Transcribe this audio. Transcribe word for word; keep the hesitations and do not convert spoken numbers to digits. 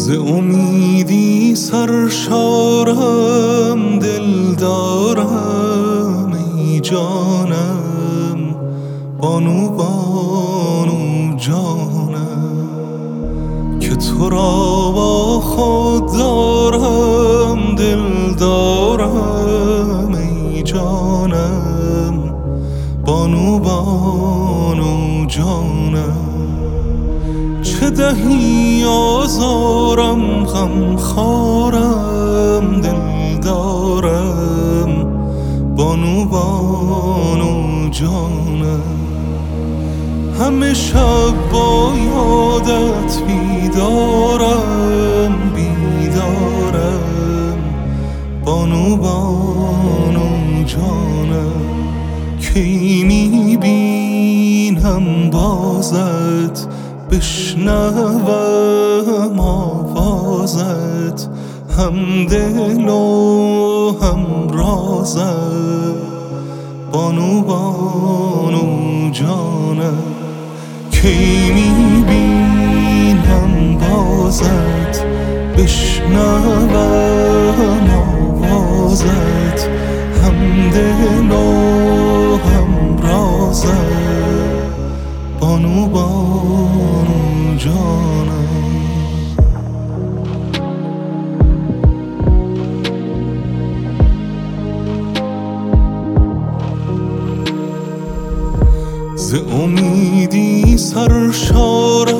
ز امیدی سرشارم، دل دارم ای جانم، بانو بانو جانم، که تو را با خود دارم، دل دارم ای جانم، بانو بانو جانم. چه دهی آزارم، غم خارم، دل دارم، بانو بانو جانم. همه شب با یادت بیدارم، بیدارم، بانو بانو جانم. کی میبینم بازت، بشنوم آوازت، هم دل و هم رازت، بانو بانو جانم. کی میبینم بازت، بشنوم آوازت، هم دل و هم رازت، بانو بانو جانم. ز امیدی سرشارم،